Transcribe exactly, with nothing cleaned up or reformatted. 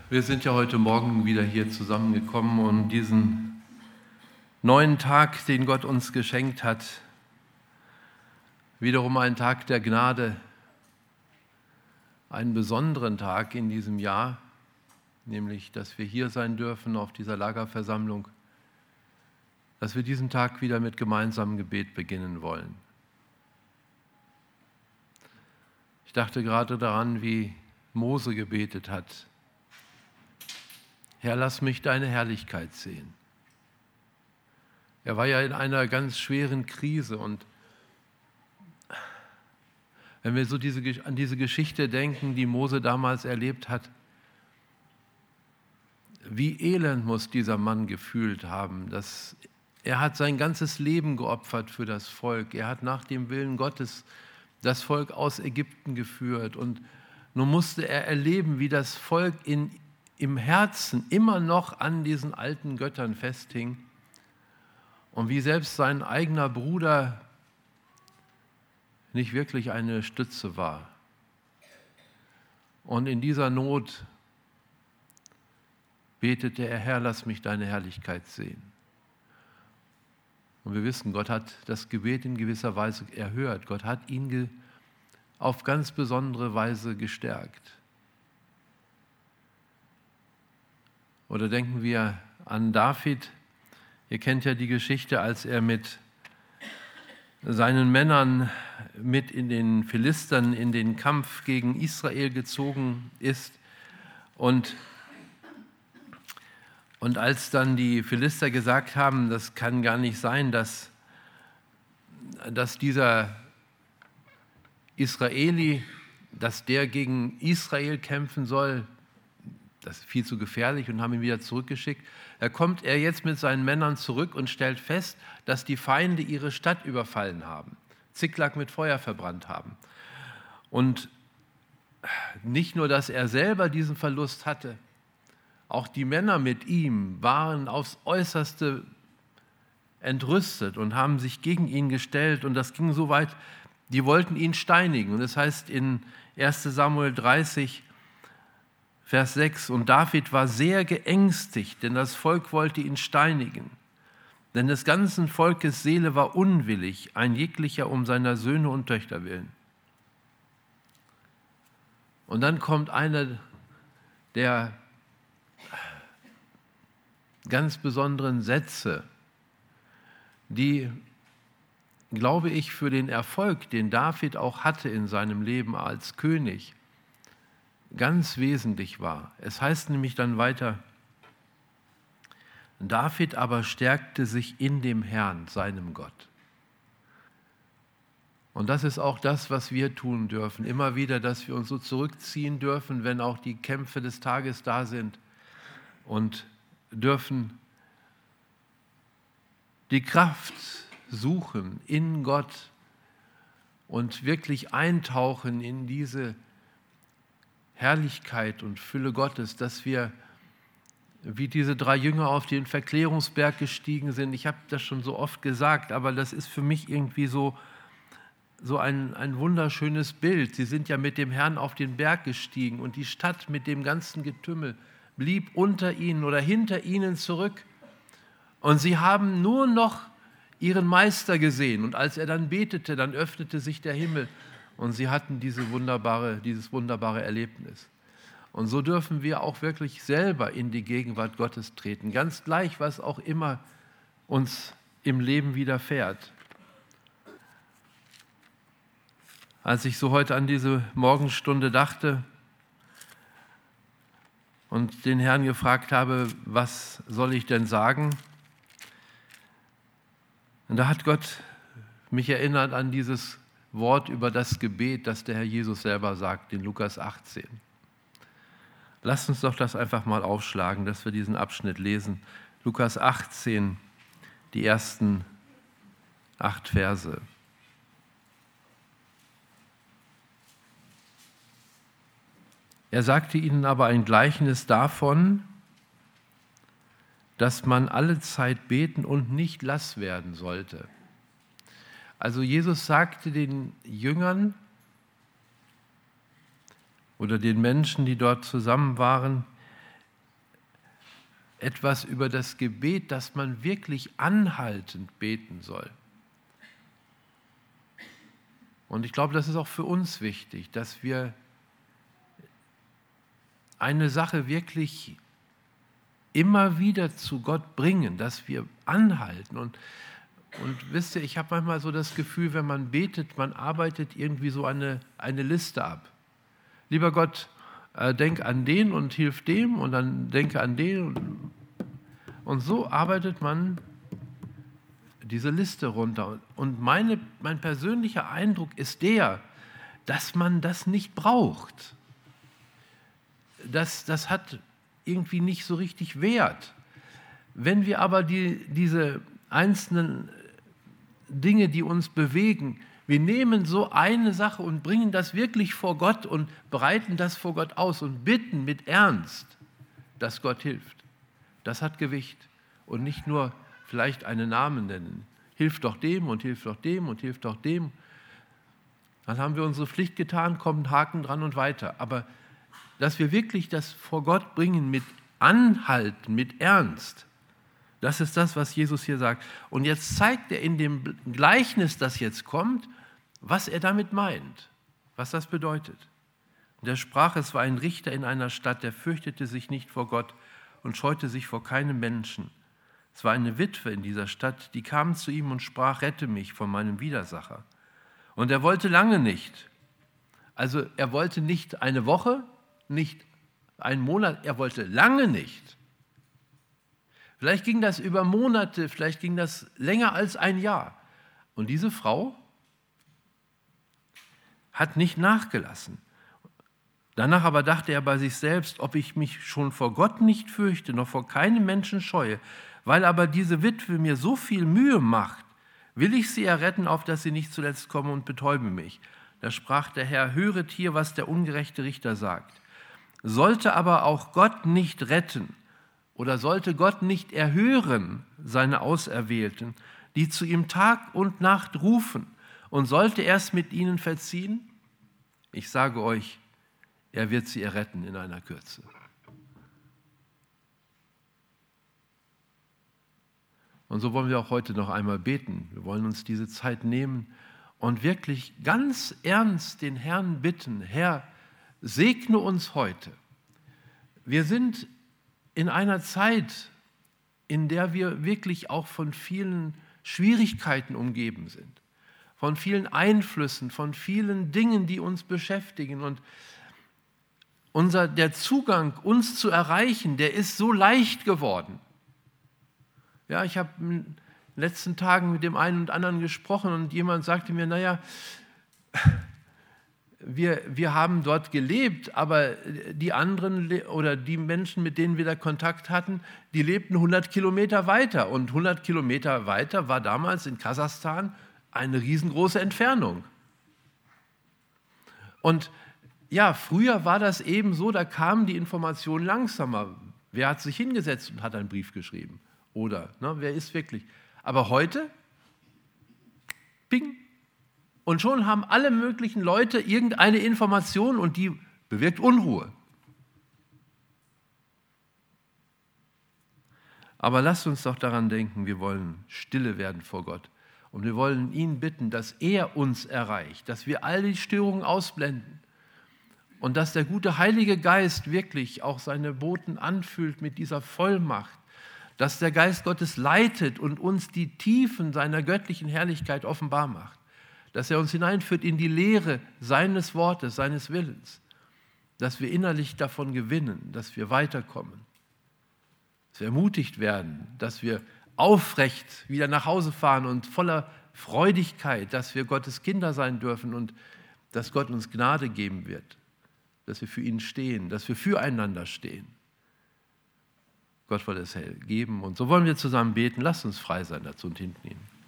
Wir sind ja heute Morgen wieder hier zusammengekommen, um diesen neuen Tag, den Gott uns geschenkt hat, wiederum ein Tag der Gnade, einen besonderen Tag in diesem Jahr, nämlich, dass wir hier sein dürfen auf dieser Lagerversammlung, dass wir diesen Tag wieder mit gemeinsamem Gebet beginnen wollen. Ich dachte gerade daran, wie Mose gebetet hat. Herr, lass mich deine Herrlichkeit sehen. Er war ja in einer ganz schweren Krise und wenn wir so diese, an diese Geschichte denken, die Mose damals erlebt hat, wie elend muss dieser Mann gefühlt haben. Dass er hat sein ganzes Leben geopfert für das Volk. Er hat nach dem Willen Gottes das Volk aus Ägypten geführt und nun musste er erleben, wie das Volk in im Herzen immer noch an diesen alten Göttern festhing und wie selbst sein eigener Bruder nicht wirklich eine Stütze war. Und in dieser Not betete er, Herr, lass mich deine Herrlichkeit sehen. Und wir wissen, Gott hat das Gebet in gewisser Weise erhört. Gott hat ihn ge- auf ganz besondere Weise gestärkt. Oder denken wir an David. Ihr kennt ja die Geschichte, als er mit seinen Männern mit in den Philistern in den Kampf gegen Israel gezogen ist. Und, und als dann die Philister gesagt haben, das kann gar nicht sein, dass, dass dieser Israeli, dass der gegen Israel kämpfen soll, das ist viel zu gefährlich und haben ihn wieder zurückgeschickt. Da kommt er jetzt mit seinen Männern zurück und stellt fest, dass die Feinde ihre Stadt überfallen haben, Ziklag mit Feuer verbrannt haben. Und nicht nur, dass er selber diesen Verlust hatte, auch die Männer mit ihm waren aufs Äußerste entrüstet und haben sich gegen ihn gestellt. Und das ging so weit, die wollten ihn steinigen. Und das heißt in erster Samuel dreißig, Vers sechs, und David war sehr geängstigt, denn das Volk wollte ihn steinigen. Denn des ganzen Volkes Seele war unwillig, ein jeglicher um seiner Söhne und Töchter willen. Und dann kommt einer der ganz besonderen Sätze, die, glaube ich, für den Erfolg, den David auch hatte in seinem Leben als König, ganz wesentlich war. Es heißt nämlich dann weiter, David aber stärkte sich in dem Herrn, seinem Gott. Und das ist auch das, was wir tun dürfen. Immer wieder, dass wir uns so zurückziehen dürfen, wenn auch die Kämpfe des Tages da sind und dürfen die Kraft suchen in Gott und wirklich eintauchen in diese Herrlichkeit und Fülle Gottes, dass wir, wie diese drei Jünger auf den Verklärungsberg gestiegen sind, ich habe das schon so oft gesagt, aber das ist für mich irgendwie so, so ein, ein wunderschönes Bild. Sie sind ja mit dem Herrn auf den Berg gestiegen und die Stadt mit dem ganzen Getümmel blieb unter ihnen oder hinter ihnen zurück. Und sie haben nur noch ihren Meister gesehen. Und als er dann betete, dann öffnete sich der Himmel. Und sie hatten diese wunderbare, dieses wunderbare Erlebnis. Und so dürfen wir auch wirklich selber in die Gegenwart Gottes treten, ganz gleich, was auch immer uns im Leben widerfährt. Als ich so heute an diese Morgenstunde dachte und den Herrn gefragt habe, was soll ich denn sagen? Und da hat Gott mich erinnert an dieses Wort über das Gebet, das der Herr Jesus selber sagt, in Lukas achtzehn. Lasst uns doch das einfach mal aufschlagen, dass wir diesen Abschnitt lesen. Lukas achtzehn, die ersten acht Verse. Er sagte ihnen aber ein Gleichnis davon, dass man alle Zeit beten und nicht lass werden sollte. Also Jesus sagte den Jüngern oder den Menschen, die dort zusammen waren, etwas über das Gebet, dass man wirklich anhaltend beten soll. Und ich glaube, das ist auch für uns wichtig, dass wir eine Sache wirklich immer wieder zu Gott bringen, dass wir anhalten. Und, und wisst ihr, ich habe manchmal so das Gefühl, wenn man betet, man arbeitet irgendwie so eine, eine Liste ab. Lieber Gott, äh, denk an den und hilf dem und dann denke an den. Und, und so arbeitet man diese Liste runter. Und meine, mein persönlicher Eindruck ist der, dass man das nicht braucht. Das, das hat irgendwie nicht so richtig Wert. Wenn wir aber die, diese einzelnen Dinge, die uns bewegen, wir nehmen so eine Sache und bringen das wirklich vor Gott und breiten das vor Gott aus und bitten mit Ernst, dass Gott hilft. Das hat Gewicht und nicht nur vielleicht einen Namen nennen. Hilf doch dem und hilf doch dem und hilf doch dem. Dann haben wir unsere Pflicht getan, kommt ein Haken dran und weiter. Aber dass wir wirklich das vor Gott bringen mit Anhalten, mit Ernst, das ist das, was Jesus hier sagt. Und jetzt zeigt er in dem Gleichnis, das jetzt kommt, was er damit meint, was das bedeutet. Und er sprach, es war ein Richter in einer Stadt, der fürchtete sich nicht vor Gott und scheute sich vor keinem Menschen. Es war eine Witwe in dieser Stadt, die kam zu ihm und sprach, rette mich von meinem Widersacher. Und er wollte lange nicht. Also er wollte nicht eine Woche, nicht einen Monat, er wollte lange nicht. Vielleicht ging das über Monate, vielleicht ging das länger als ein Jahr. Und diese Frau hat nicht nachgelassen. Danach aber dachte er bei sich selbst, ob ich mich schon vor Gott nicht fürchte, noch vor keinem Menschen scheue, weil aber diese Witwe mir so viel Mühe macht, will ich sie erretten, auf dass sie nicht zuletzt komme und betäube mich. Da sprach der Herr, höret hier, was der ungerechte Richter sagt. Sollte aber auch Gott nicht retten oder sollte Gott nicht erhören seine Auserwählten, die zu ihm Tag und Nacht rufen, und sollte er es mit ihnen verziehen? Ich sage euch, er wird sie erretten in einer Kürze. Und so wollen wir auch heute noch einmal beten. Wir wollen uns diese Zeit nehmen und wirklich ganz ernst den Herrn bitten, Herr, segne uns heute. Wir sind in einer Zeit, in der wir wirklich auch von vielen Schwierigkeiten umgeben sind, von vielen Einflüssen, von vielen Dingen, die uns beschäftigen. Und unser, der Zugang, uns zu erreichen, der ist so leicht geworden. Ja, ich habe in den letzten Tagen mit dem einen und anderen gesprochen und jemand sagte mir, naja, wir, wir haben dort gelebt, aber die anderen oder die Menschen, mit denen wir da Kontakt hatten, die lebten hundert Kilometer weiter. Und hundert Kilometer weiter war damals in Kasachstan eine riesengroße Entfernung. Und ja, früher war das eben so, da kamen die Informationen langsamer. Wer hat sich hingesetzt und hat einen Brief geschrieben? Oder, ne, wer ist wirklich? Aber heute, ping, und schon haben alle möglichen Leute irgendeine Information und die bewirkt Unruhe. Aber lasst uns doch daran denken, wir wollen stille werden vor Gott. Und wir wollen ihn bitten, dass er uns erreicht, dass wir all die Störungen ausblenden und dass der gute Heilige Geist wirklich auch seine Boten anfüllt mit dieser Vollmacht, dass der Geist Gottes leitet und uns die Tiefen seiner göttlichen Herrlichkeit offenbar macht, dass er uns hineinführt in die Lehre seines Wortes, seines Willens, dass wir innerlich davon gewinnen, dass wir weiterkommen, dass wir ermutigt werden, dass wir aufrecht wieder nach Hause fahren und voller Freudigkeit, dass wir Gottes Kinder sein dürfen und dass Gott uns Gnade geben wird, dass wir für ihn stehen, dass wir füreinander stehen. Gott soll es geben und so wollen wir zusammen beten. Lasst uns frei sein dazu und hinknien.